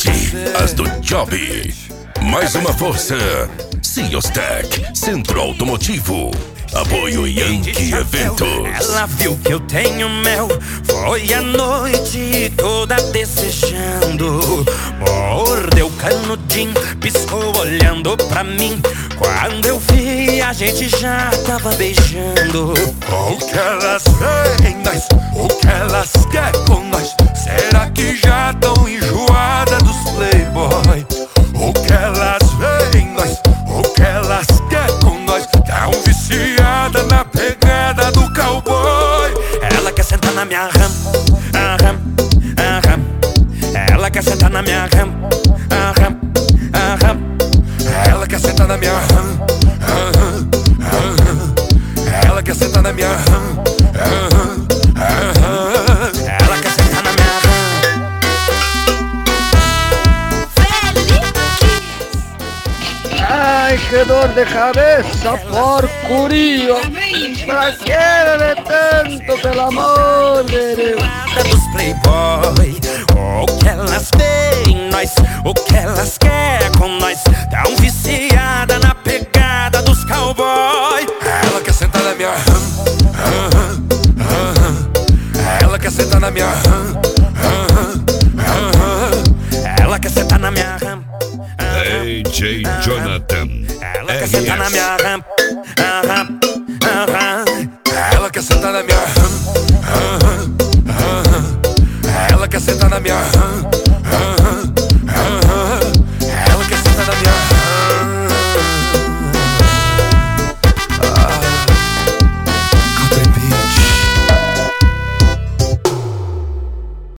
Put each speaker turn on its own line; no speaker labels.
Quality, as do job. Mais uma força. Ciostec, Centro Automotivo. Apoio Yankee Eventos.
Ela viu que eu tenho mel. Foi a noite toda desejando. Mordeu canudinho, piscou olhando pra mim. Quando eu vi, a gente já tava beijando.
O que elas veem em nós, o que elas querem com nós? Será que já tão enjoada dos playboy? O que elas veem em nós, o que elas querem com nós? Tão viciada na pegada do cowboy.
Ela quer sentar na minha ram, ram, ram. Ela quer sentar na minha ram, ram, ram.
Ela quer sentar na minha ram, ela quer sentar na minha ram,
ela quer sentar na minha ram.
Ai, que dor de cabeça, porcurio. Pra que beber tanto, pelo amor de Deus?
Dos playboy, o que elas veem em nós, o que elas querem com nós. Tão viciada na pegada dos cowboy.
ela quer sentar na minha ram, ela quer sentar na minha ram,
ela quer sentar na minha ram.
DJ Jonathan.
Ela quer sentar na minha ram,
ela quer sentar na minha ram, ela quer sentar na minha ram,